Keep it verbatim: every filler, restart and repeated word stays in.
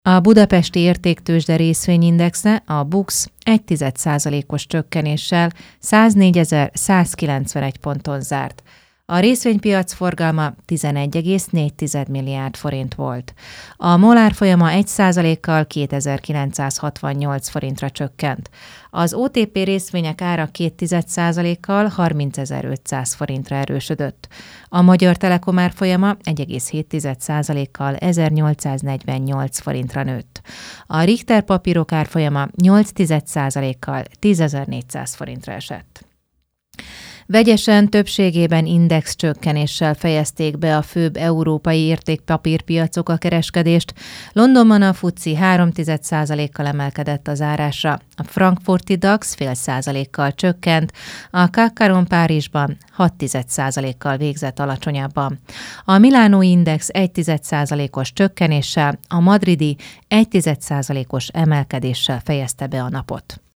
A budapesti értéktőzsde részvényindexe, a BUX egy tized százalékos csökkenéssel száznégyezer-százkilencvenegy ponton zárt. A részvénypiac forgalma tizenegy egész négy milliárd forint volt. A MOL árfolyama egy százalékkal kétezer-kilencszázhatvannyolc forintra csökkent. Az o té pé részvények ára két tized százalékkal harmincezer-ötszáz forintra erősödött. A Magyar Telekom árfolyama egy egész hét százalékkal ezernyolcszáznegyvennyolc forintra nőtt. A Richter papírok árfolyama nyolc tized százalékkal tízezer-négyszáz forintra esett. Vegyesen többségében index csökkenéssel fejezték be a főbb európai értékpapírpiacok a kereskedést. Londonban a FTSE három tized százalékkal emelkedett a zárásra, a frankfurti DAX fél százalékkal csökkent, a cé á cé Caron Párizsban hat tized százalékkal végzett alacsonyabban. A Milánói Index egy tized százalékos csökkenéssel, a madridi egy tized százalékos emelkedéssel fejezte be a napot.